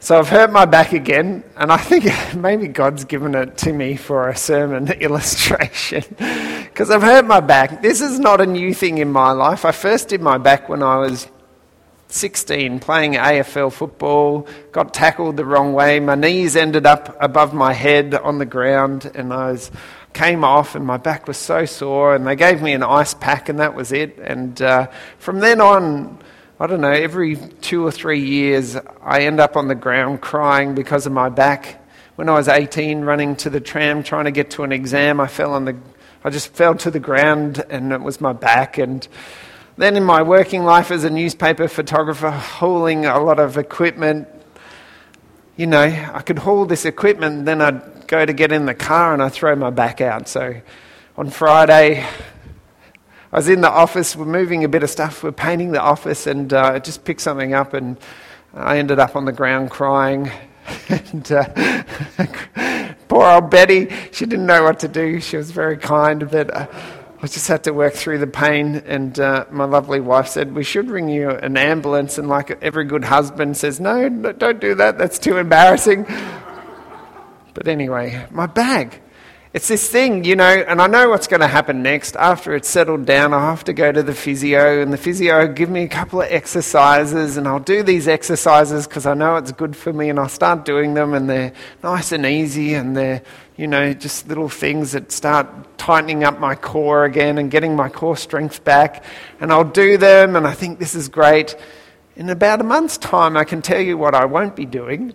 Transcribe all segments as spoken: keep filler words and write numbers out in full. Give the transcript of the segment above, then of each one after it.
So I've hurt my back again, and I think maybe God's given it to me for a sermon illustration, because I've hurt my back. This is not a new thing in my life. I first did my back when I was sixteen, playing A F L football, got tackled the wrong way. My knees ended up above my head on the ground, and I was, came off, and my back was so sore, and they gave me an ice pack, and that was it. And uh, from then on, I don't know, every two or three years, I end up on the ground crying because of my back. When I was eighteen, running to the tram, trying to get to an exam, I fell on the, I just fell to the ground, and it was my back. And then in my working life as a newspaper photographer, hauling a lot of equipment, you know, I could haul this equipment, and then I'd go to get in the car, and I'd throw my back out. So on Friday, I was in the office, we're moving a bit of stuff, we're painting the office, and uh, I just picked something up, and I ended up on the ground crying. and uh, poor old Betty, she didn't know what to do. She was very kind, but uh, I just had to work through the pain. And uh, my lovely wife said, we should ring you an ambulance. And like every good husband says, no, no, don't do that, that's too embarrassing. But anyway, my bag. It's this thing, you know, and I know what's going to happen next. After it's settled down, I'll have to go to the physio, and the physio will give me a couple of exercises, and I'll do these exercises because I know it's good for me, and I'll start doing them, and they're nice and easy, and they're, you know, just little things that start tightening up my core again and getting my core strength back, and I'll do them, and I think this is great. In about a month's time, I can tell you what I won't be doing.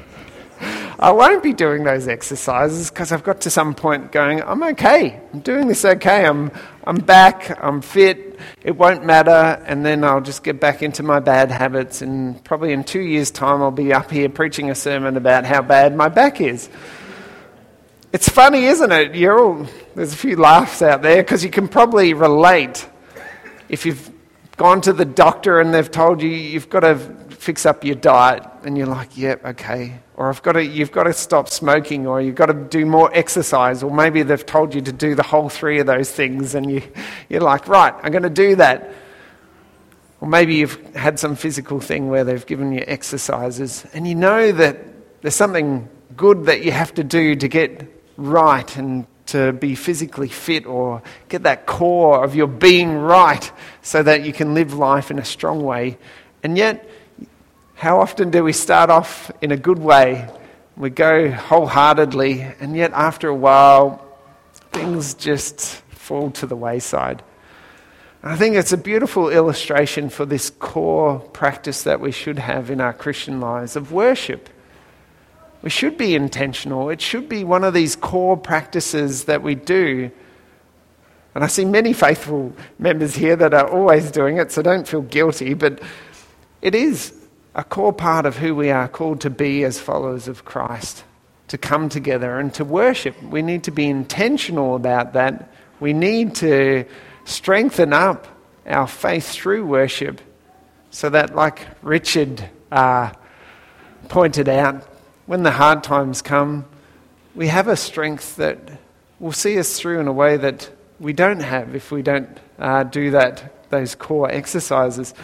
I won't be doing those exercises because I've got to some point going, I'm okay, I'm doing this okay, I'm I'm back, I'm fit, it won't matter, and then I'll just get back into my bad habits, and probably in two years' time I'll be up here preaching a sermon about how bad my back is. It's funny, isn't it? You're all, there's a few laughs out there because you can probably relate if you've gone to the doctor and they've told you you've got to fix up your diet, and you're like, yep, yeah, okay. Or I've got to, you've got to stop smoking, or you've got to do more exercise, or maybe they've told you to do the whole three of those things, and you, you're like, right, I'm going to do that. Or maybe you've had some physical thing where they've given you exercises, and you know that there's something good that you have to do to get right and to be physically fit, or get that core of your being right so that you can live life in a strong way. And yet, how often do we start off in a good way? We go wholeheartedly, and yet after a while, things just fall to the wayside. And I think it's a beautiful illustration for this core practice that we should have in our Christian lives of worship. We should be intentional. It should be one of these core practices that we do. And I see many faithful members here that are always doing it, so don't feel guilty, but it is a core part of who we are called to be as followers of Christ, to come together and to worship. We need to be intentional about that. We need to strengthen up our faith through worship so that, like Richard uh, pointed out, when the hard times come, we have a strength that will see us through in a way that we don't have if we don't uh, do that, those core exercises.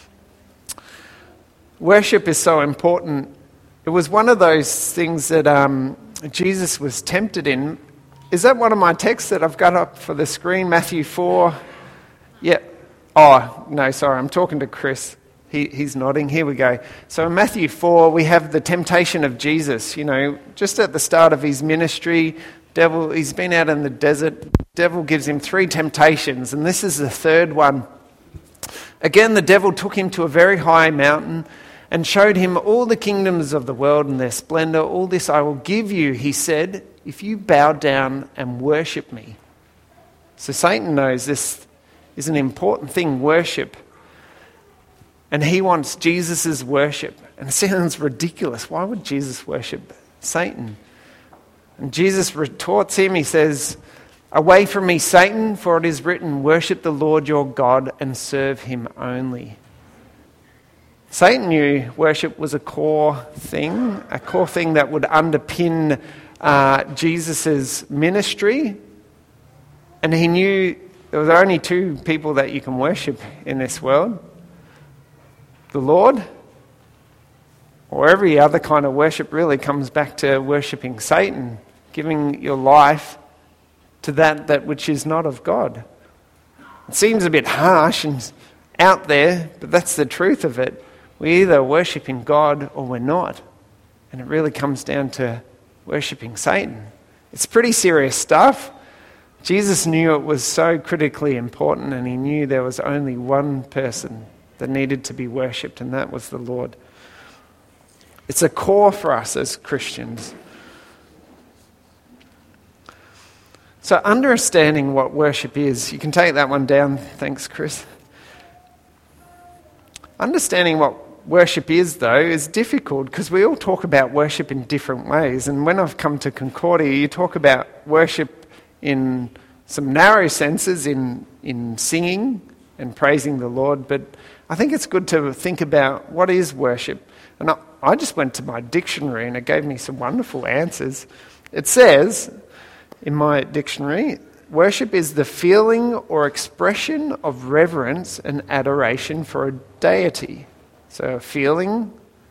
Worship is so important. It was one of those things that um, Jesus was tempted in. Is that one of my texts that I've got up for the screen? Matthew four? Yeah. Oh, no, sorry, I'm talking to Chris. He, he's nodding. Here we go. So in Matthew four, we have the temptation of Jesus. You know, just at the start of his ministry, devil, he's been out in the desert. Devil gives him three temptations, and this is the third one. Again, the devil took him to a very high mountain and showed him all the kingdoms of the world and their splendor. All this I will give you, he said, if you bow down and worship me. So Satan knows this is an important thing, worship. And he wants Jesus' worship. And it sounds ridiculous. Why would Jesus worship Satan? And Jesus retorts him. He says, away from me, Satan, for it is written, worship the Lord your God and serve him only. Satan knew worship was a core thing, a core thing that would underpin uh, Jesus' ministry. And he knew there were only two people that you can worship in this world. The Lord or every other kind of worship really comes back to worshipping Satan, giving your life to that, that which is not of God. It seems a bit harsh and out there, but that's the truth of it. We're either worshipping God or we're not. And it really comes down to worshipping Satan. It's pretty serious stuff. Jesus knew it was so critically important, and he knew there was only one person that needed to be worshipped, and that was the Lord. It's a core for us as Christians. So understanding what worship is, you can take that one down. Thanks, Chris. Understanding what worship is, though, is difficult because we all talk about worship in different ways. And when I've come to Concordia, you talk about worship in some narrow senses, in, in singing and praising the Lord. But I think it's good to think about what is worship. And I, I just went to my dictionary and it gave me some wonderful answers. It says, in my dictionary, worship is the feeling or expression of reverence and adoration for a deity. So a feeling.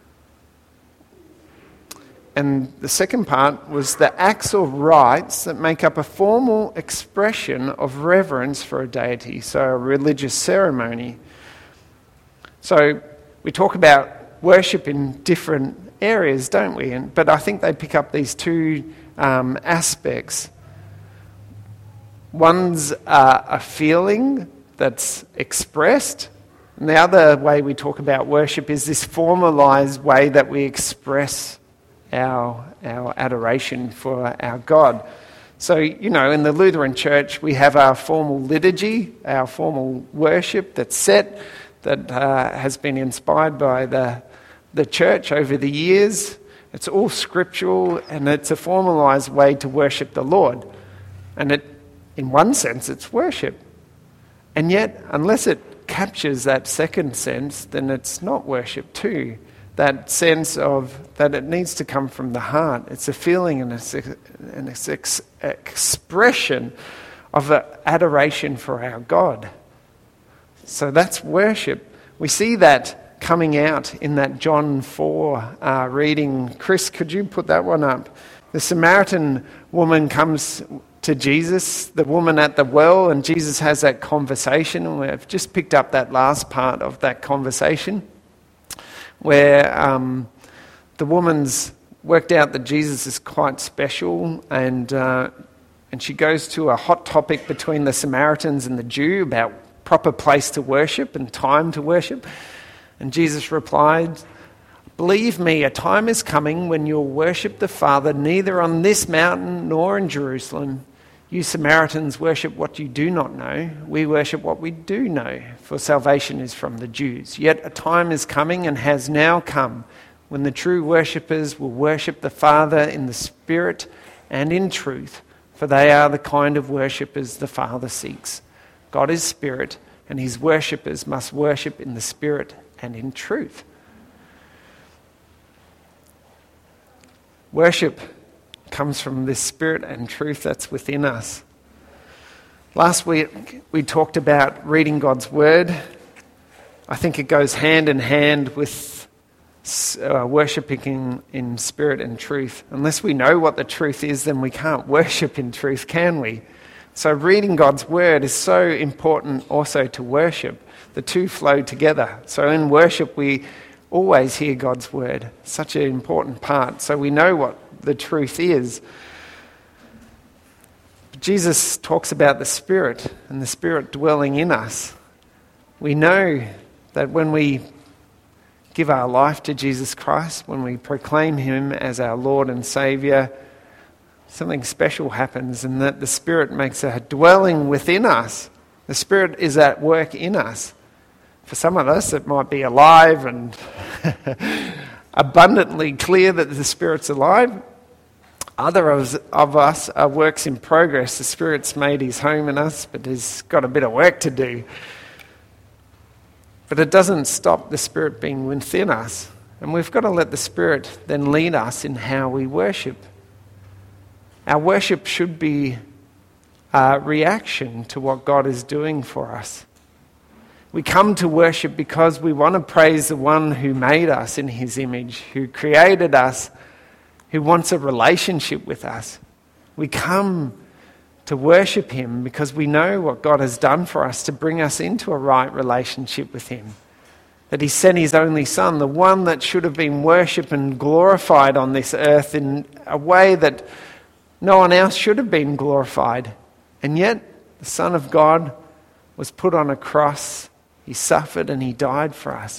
And the second part was the acts or rites that make up a formal expression of reverence for a deity. So a religious ceremony. So we talk about worship in different areas, don't we? And, but I think they pick up these two um, aspects. One's uh, a feeling that's expressed, and the other way we talk about worship is this formalised way that we express our, our adoration for our God. So, you know, in the Lutheran Church, we have our formal liturgy, our formal worship that's set, that uh, has been inspired by the, the church over the years. It's all scriptural, and it's a formalised way to worship the Lord. And it In one sense, it's worship. And yet, unless it captures that second sense, then it's not worship too. That sense of that it needs to come from the heart. It's a feeling and it's an ex- expression of adoration for our God. So that's worship. We see that coming out in that John four uh, reading. Chris, could you put that one up? The Samaritan woman comes to Jesus, the woman at the well, and Jesus has that conversation, and we've just picked up that last part of that conversation where um, the woman's worked out that Jesus is quite special, and uh, and she goes to a hot topic between the Samaritans and the Jew about proper place to worship and time to worship. And Jesus replied, "Believe me, a time is coming when you'll worship the Father neither on this mountain nor in Jerusalem. You Samaritans worship what you do not know. We worship what we do know, for salvation is from the Jews. Yet a time is coming and has now come when the true worshippers will worship the Father in the Spirit and in truth, for they are the kind of worshippers the Father seeks. God is Spirit, and his worshippers must worship in the Spirit and in truth." Worship comes from this Spirit and truth that's within us. Last week we talked about reading God's Word. I think it goes hand in hand with uh, worshipping in, in spirit and truth. Unless we know what the truth is, then we can't worship in truth, can we? So reading God's Word is so important also to worship. The two flow together. So in worship we always hear God's Word. Such an important part. So we know what the truth is. Jesus talks about the Spirit and the Spirit dwelling in us. We know that when we give our life to Jesus Christ, when we proclaim him as our Lord and Saviour, something special happens, and that the Spirit makes a dwelling within us. The Spirit is at work in us. For some of us, it might be alive and abundantly clear that the Spirit's alive. Other of, of us are works in progress. The Spirit's made his home in us, but he's got a bit of work to do. But it doesn't stop the Spirit being within us. And we've got to let the Spirit then lead us in how we worship. Our worship should be a reaction to what God is doing for us. We come to worship because we want to praise the one who made us in his image, who created us, who wants a relationship with us. We come to worship him because we know what God has done for us to bring us into a right relationship with him. That he sent his only son, the one that should have been worshipped and glorified on this earth in a way that no one else should have been glorified. And yet, the Son of God was put on a cross. He suffered and he died for us.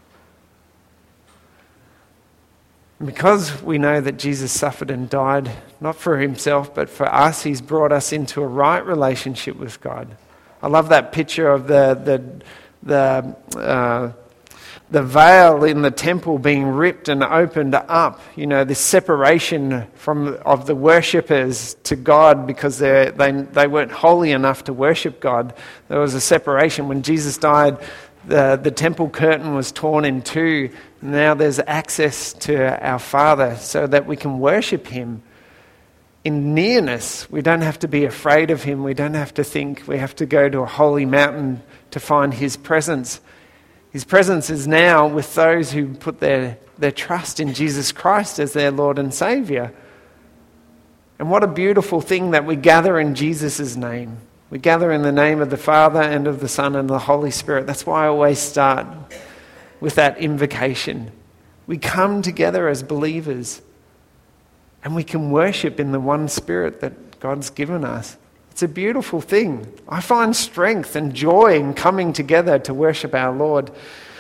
And because we know that Jesus suffered and died, not for himself, but for us, he's brought us into a right relationship with God. I love that picture of the the the uh, the veil in the temple being ripped and opened up. You know, this separation from of the worshippers to God because they they they weren't holy enough to worship God. There was a separation. When Jesus died, the the temple curtain was torn in two. Now there's access to our Father so that we can worship him in nearness. We don't have to be afraid of him. We don't have to think we have to go to a holy mountain to find his presence. His presence is now with those who put their, their trust in Jesus Christ as their Lord and Saviour. And what a beautiful thing that we gather in Jesus' name. We gather in the name of the Father and of the Son and the Holy Spirit. That's why I always start with that invocation. We come together as believers and we can worship in the one Spirit that God's given us. It's a beautiful thing. I find strength and joy in coming together to worship our Lord.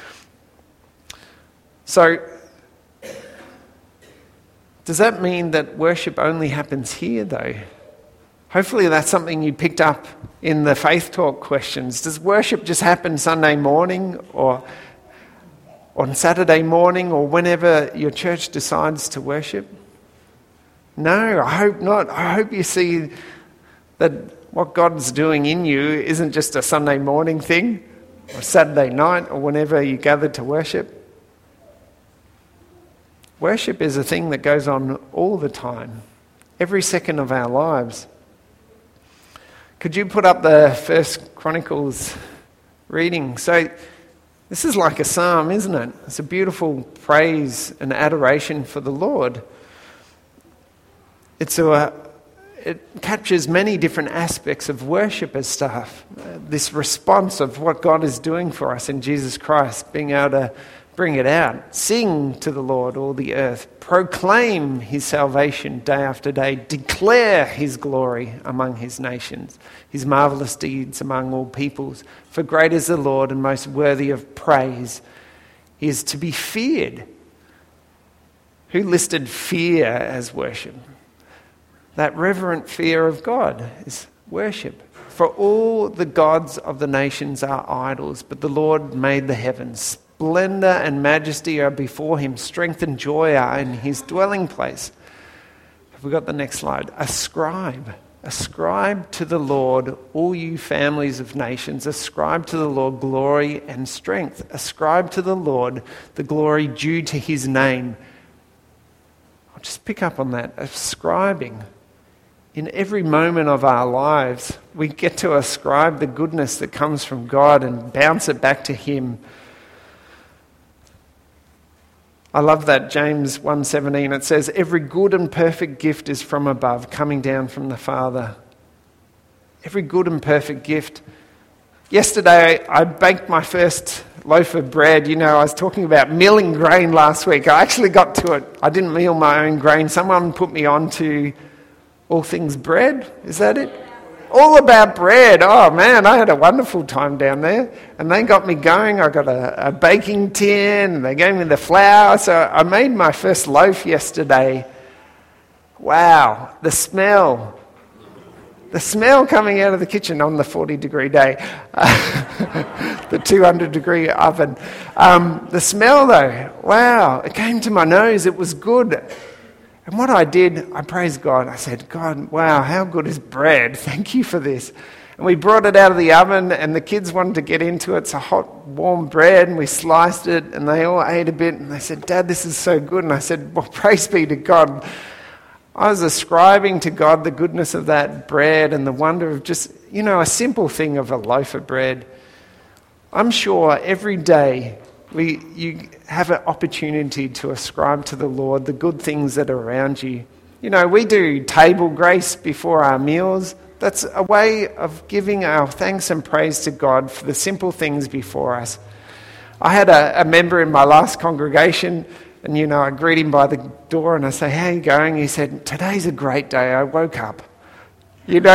So, does that mean that worship only happens here, though? Hopefully that's something you picked up in the Faith Talk questions. Does worship just happen Sunday morning or on Saturday morning or whenever your church decides to worship? No, I hope not. I hope you see that what God's doing in you isn't just a Sunday morning thing or Saturday night or whenever you gather to worship. Worship is a thing that goes on all the time, every second of our lives. Could you put up the First Chronicles reading? So this is like a psalm, isn't it? It's a beautiful praise and adoration for the Lord. It's a, it captures many different aspects of worship as stuff. Uh, this response of what God is doing for us in Jesus Christ, being able to bring it out. Sing to the Lord, all the earth. Proclaim his salvation day after day. Declare his glory among his nations, his marvellous deeds among all peoples. For great is the Lord and most worthy of praise. He is to be feared. Who listed fear as worship? That reverent fear of God is worship. For all the gods of the nations are idols, but the Lord made the heavens. Splendor and majesty are before him. Strength and joy are in his dwelling place. Have we got the next slide? Ascribe. Ascribe to the Lord, all you families of nations. Ascribe to the Lord glory and strength. Ascribe to the Lord the glory due to his name. I'll just pick up on that. Ascribing. In every moment of our lives, we get to ascribe the goodness that comes from God and bounce it back to him. I love that James one seventeen, it says, every good and perfect gift is from above, coming down from the Father. Every good and perfect gift. Yesterday, I baked my first loaf of bread. You know, I was talking about milling grain last week. I actually got to it. I didn't mill my own grain. Someone put me on to All Things Bread. Is that it? All About Bread. Oh man, I had a wonderful time down there. And they got me going. I got a, a baking tin, and they gave me the flour. So I made my first loaf yesterday. Wow, the smell. The smell coming out of the kitchen on the forty degree day. The two hundred degree oven. Um, the smell though, wow, it came to my nose. It was good. And what I did, I praised God. I said, God, wow, how good is bread? Thank you for this. And we brought it out of the oven, and the kids wanted to get into it. It's a hot, warm bread, and we sliced it, and they all ate a bit, and they said, Dad, this is so good. And I said, well, praise be to God. I was ascribing to God the goodness of that bread and the wonder of just, you know, a simple thing of a loaf of bread. I'm sure every day we you have an opportunity to ascribe to the Lord the good things that are around you. You know, we do table grace before our meals. That's a way of giving our thanks and praise to God for the simple things before us. I had a, a member in my last congregation, and, you know, I greet him by the door and I say, "How are you going?" He said, "Today's a great day. I woke up." You know,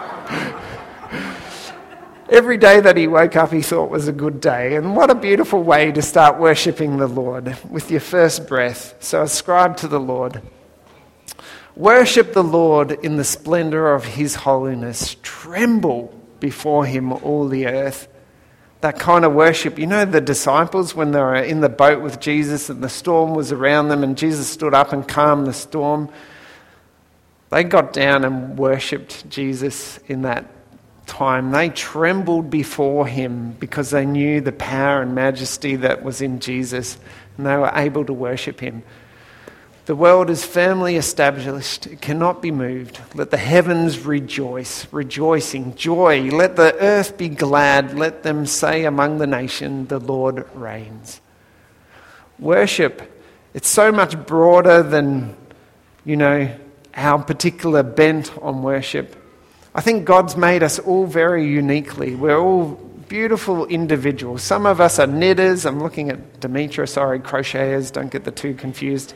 every day that he woke up he thought was a good day. And what a beautiful way to start worshipping the Lord, with your first breath. So ascribe to the Lord. Worship the Lord in the splendour of his holiness. Tremble before him, all the earth. That kind of worship. You know the disciples when they were in the boat with Jesus and the storm was around them and Jesus stood up and calmed the storm? They got down and worshipped Jesus in that time. They trembled before him because they knew the power and majesty that was in Jesus, and they were able to worship him. The world is firmly established. It cannot be moved. Let the heavens rejoice, rejoicing, joy. Let the earth be glad. Let them say among the nation, the Lord reigns. Worship, it's so much broader than, you know, our particular bent on worship. I think God's made us all very uniquely. We're all beautiful individuals. Some of us are knitters. I'm looking at Demetra, sorry, crocheters. Don't get the two confused.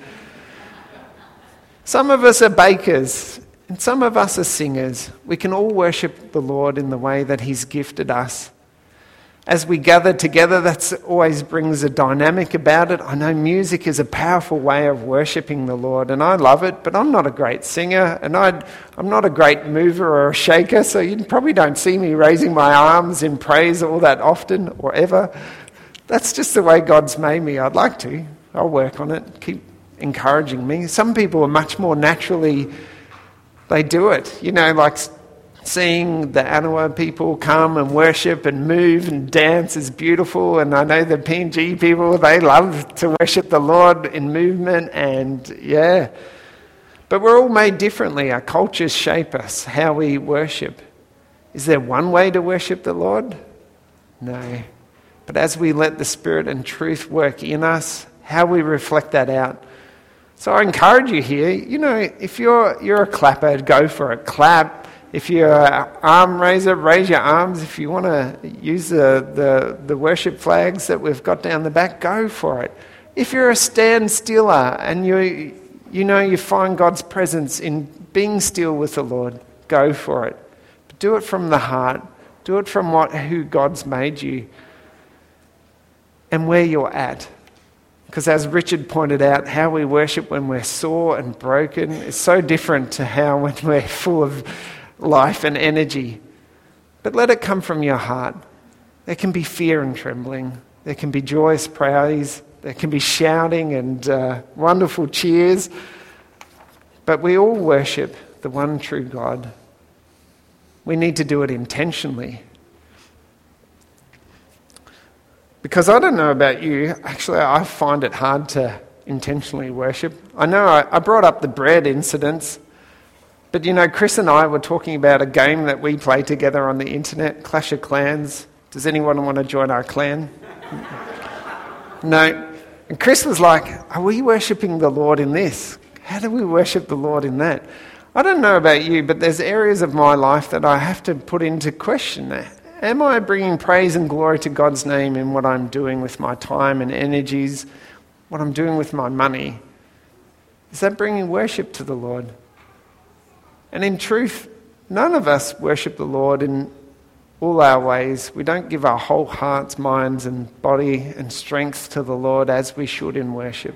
Some of us are bakers, and some of us are singers. We can all worship the Lord in the way that he's gifted us. As we gather together, that always brings a dynamic about it. I know music is a powerful way of worshipping the Lord, and I love it, but I'm not a great singer, and I'd, I'm not a great mover or a shaker, so you probably don't see me raising my arms in praise all that often or ever. That's just the way God's made me. I'd like to. I'll work on it. Keep encouraging me. Some people are much more naturally, they do it. You know, like seeing the Anawa people come and worship and move and dance is beautiful. And I know the P N G people, they love to worship the Lord in movement and yeah. But we're all made differently. Our cultures shape us, how we worship. Is there one way to worship the Lord? No. But as we let the Spirit and truth work in us, how we reflect that out. So I encourage you here, you know, if you're you're a clapper, go for it. Clap. If you're an arm raiser, raise your arms. If you want to use the, the, the worship flags that we've got down the back, go for it. If you're a stand stiller and you you know you find God's presence in being still with the Lord, go for it. But do it from the heart. Do it from what who God's made you and where you're at. Because as Richard pointed out, how we worship when we're sore and broken is so different to how when we're full of life and energy. But let it come from your heart. There can be fear and trembling. There can be joyous praise. There can be shouting and uh, wonderful cheers. But we all worship the one true God. We need to do it intentionally. Because I don't know about you, actually I find it hard to intentionally worship. I know I, I brought up the bread incidents, but you know, Chris and I were talking about a game that we play together on the internet, Clash of Clans. Does anyone want to join our clan? No. And Chris was like, are we worshipping the Lord in this? How do we worship the Lord in that? I don't know about you, but there's areas of my life that I have to put into question. Am I bringing praise and glory to God's name in what I'm doing with my time and energies, what I'm doing with my money? Is that bringing worship to the Lord? And in truth, none of us worship the Lord in all our ways. We don't give our whole hearts, minds and body and strength to the Lord as we should in worship.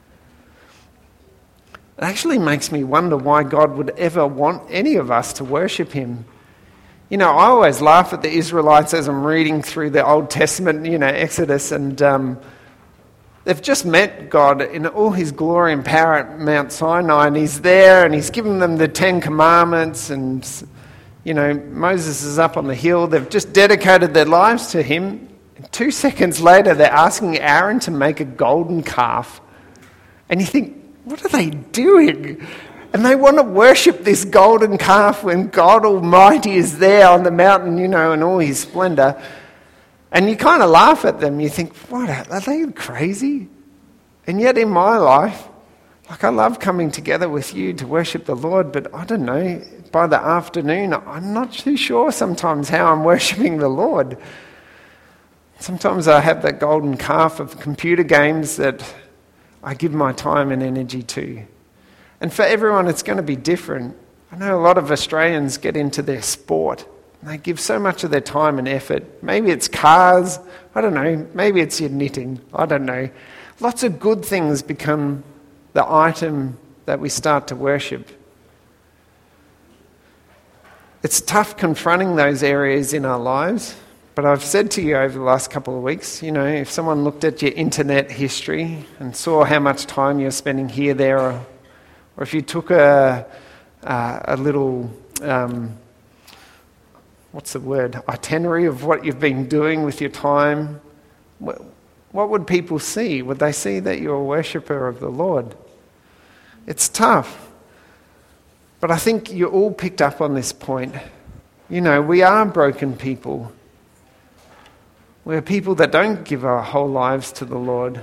It actually makes me wonder why God would ever want any of us to worship him. You know, I always laugh at the Israelites as I'm reading through the Old Testament, you know, Exodus, and um, they've just met God in all his glory and power at Mount Sinai, and he's there and he's given them the Ten Commandments, and, you know, Moses is up on the hill. They've just dedicated their lives to him. And two seconds later, they're asking Aaron to make a golden calf. And you think, what are they doing? And they want to worship this golden calf when God Almighty is there on the mountain, you know, in all his splendour. And you kind of laugh at them. You think, what, are they crazy? And yet in my life, like I love coming together with you to worship the Lord, but I don't know, by the afternoon, I'm not too sure sometimes how I'm worshipping the Lord. Sometimes I have that golden calf of computer games that I give my time and energy to. And for everyone, it's going to be different. I know a lot of Australians get into their sport. They give so much of their time and effort. Maybe it's cars. I don't know. Maybe it's your knitting. I don't know. Lots of good things become the item that we start to worship. It's tough confronting those areas in our lives. But I've said to you over the last couple of weeks, you know, if someone looked at your internet history and saw how much time you're spending here, there, or, or if you took a, uh, a little... Um, what's the word, itinerary of what you've been doing with your time, what, what would people see? Would they see that you're a worshipper of the Lord? It's tough. But I think you all picked up on this point. You know, we are broken people. We're people that don't give our whole lives to the Lord.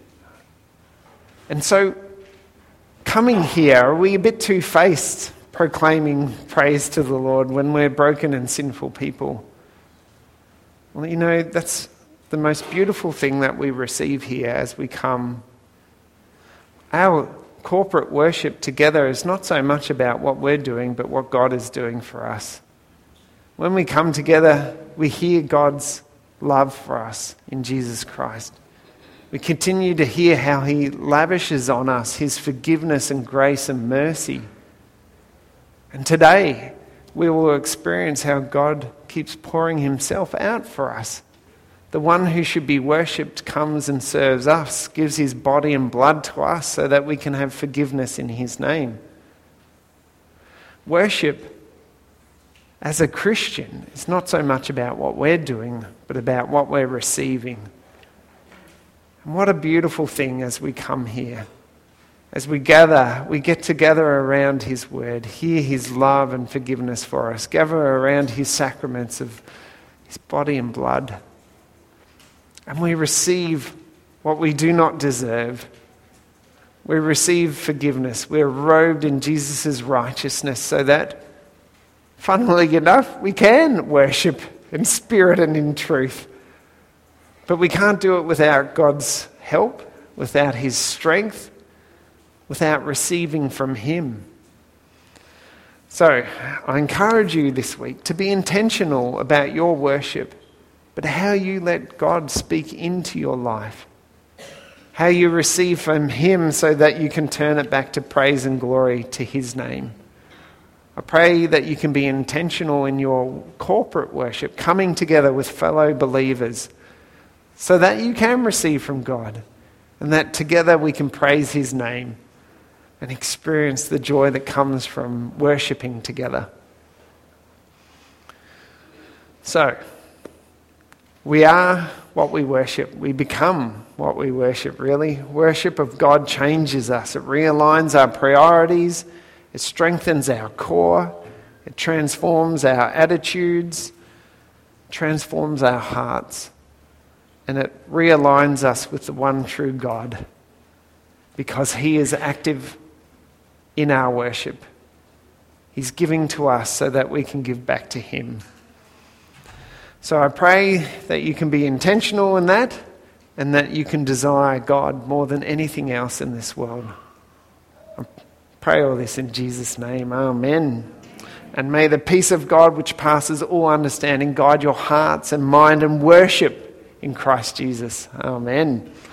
And so, coming here, are we a bit two-faced? Proclaiming praise to the Lord when we're broken and sinful people? Well, you know, that's the most beautiful thing that we receive here as we come. Our corporate worship together is not so much about what we're doing, but what God is doing for us. When we come together, we hear God's love for us in Jesus Christ. We continue to hear how He lavishes on us His forgiveness and grace and mercy. And today, we will experience how God keeps pouring Himself out for us. The one who should be worshipped comes and serves us, gives His body and blood to us so that we can have forgiveness in His name. Worship, as a Christian, is not so much about what we're doing, but about what we're receiving. And what a beautiful thing as we come here. As we gather, we get together around His word, hear His love and forgiveness for us, gather around His sacraments of His body and blood. And we receive what we do not deserve. We receive forgiveness. We're robed in Jesus' righteousness so that, funnily enough, we can worship in spirit and in truth. But we can't do it without God's help, without His strength, without receiving from Him. So, I encourage you this week to be intentional about your worship, but how you let God speak into your life. How you receive from Him so that you can turn it back to praise and glory to His name. I pray that you can be intentional in your corporate worship, coming together with fellow believers, so that you can receive from God, and that together we can praise His name and experience the joy that comes from worshipping together. So, we are what we worship. We become what we worship, really. Worship of God changes us. It realigns our priorities. It strengthens our core. It transforms our attitudes, transforms our hearts, and it realigns us with the one true God, because He is active in our worship. He's giving to us so that we can give back to Him. So I pray that you can be intentional in that, and that you can desire God more than anything else in this world. I pray all this in Jesus' name. Amen. And may the peace of God, which passes all understanding, guide your hearts and mind and worship in Christ Jesus. Amen.